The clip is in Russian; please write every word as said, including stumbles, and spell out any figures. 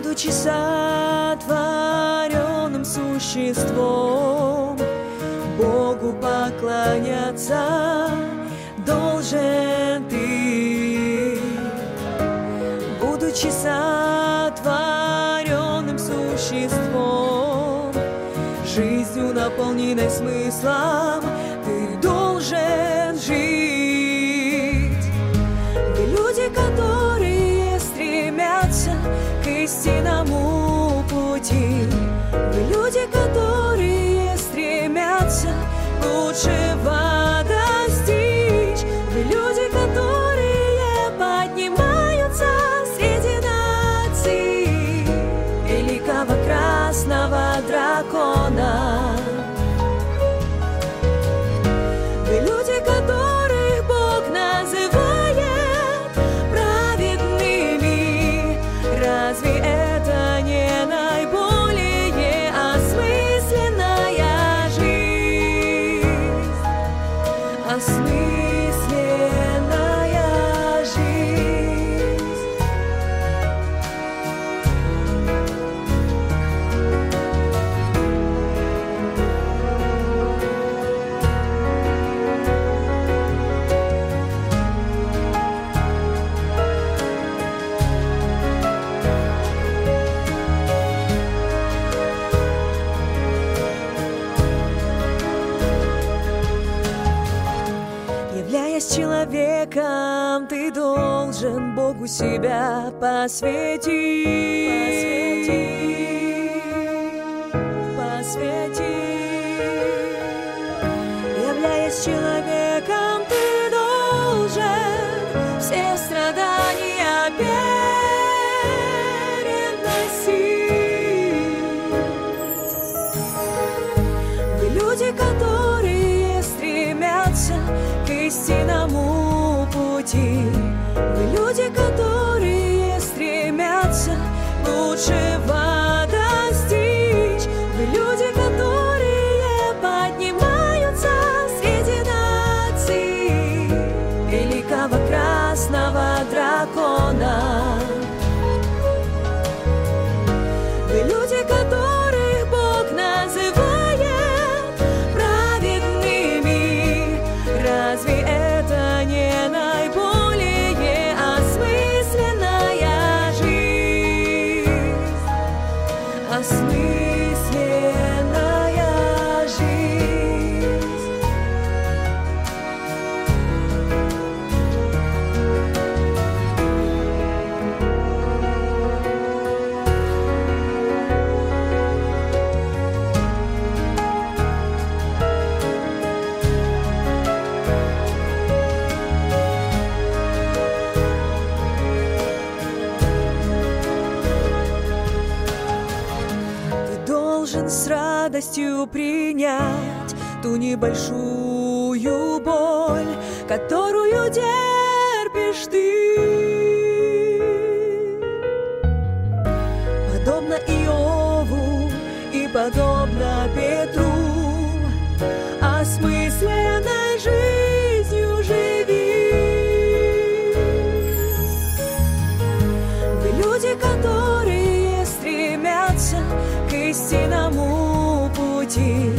Будучи сотворенным существом, Богу поклоняться должен ты. Будучи сотворенным существом, жизнью наполненной смыслом, ты должен жить. Вы люди, которые стремятся к истинному пути. Вы люди, которые стремятся лучшего достичь. Вы люди, которые поднимаются среди наций великого красного дракона. Вы люди, которых Бог называет праведными. Разве это не наиболее осмысленная жизнь? Осмысленная жизнь. Являясь человеком, ты должен Богу себя посвятить. Посвятить. Являясь человеком, ты должен все страдания переносить. Вы люди, которые стремятся к истинному пути. Вы люди, которые стремятся лучшего достичь. Вы люди, которые поднимаются среди наций великого красного дракона. Вы люди, которых Бог называет праведными. Разве это не наиболее осмысленная жизнь? Осмысленная жизнь. Ты должен с радостью принять ту небольшую боль, которую терпишь ты. Подобно Иову и подобно Петру, осмысленной жизнью живи. Вы люди, которые стремятся к истинному пути.